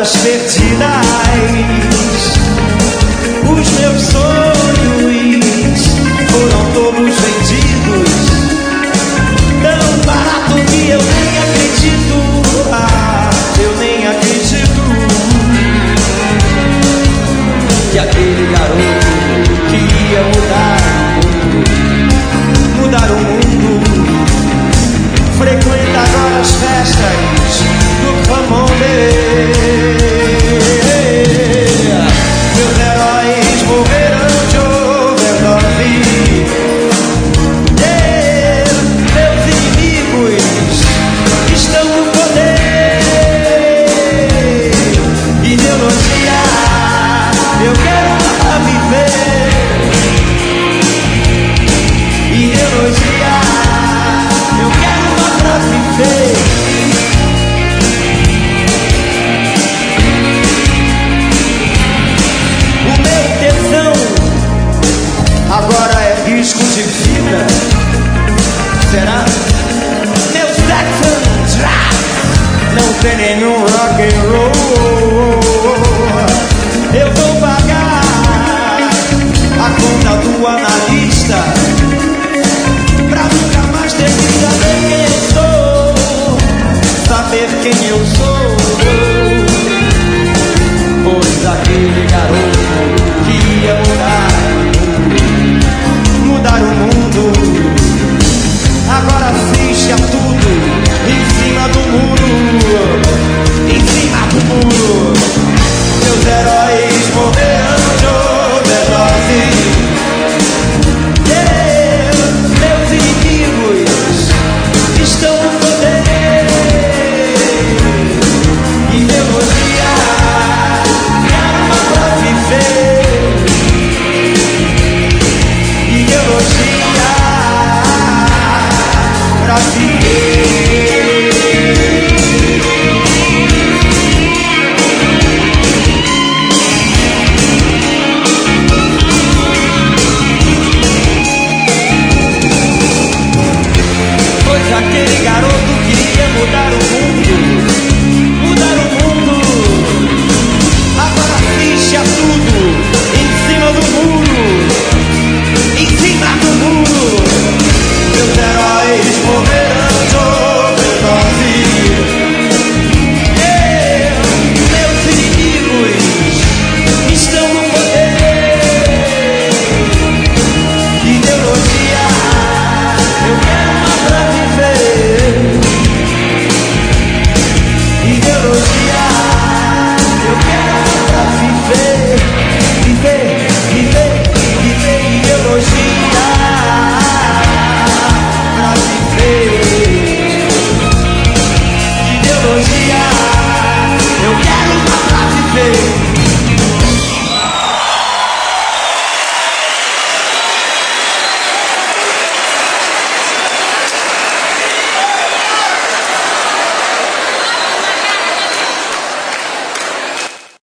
todas perdidas. Os meus sonhos foram todos vendidos, tão barato que eu nem acredito. Eu nem acredito que aquele garoto que ia mudar o mundo, frequenta agora as festas do Famonde. Meus heróis morreram de overdose. Meus inimigos estão no poder. Ideologia, eu quero viver. Ideologia, eu quero pra viver. O meu tesão agora é risco de vida. Será? Meu sexo não tem nenhum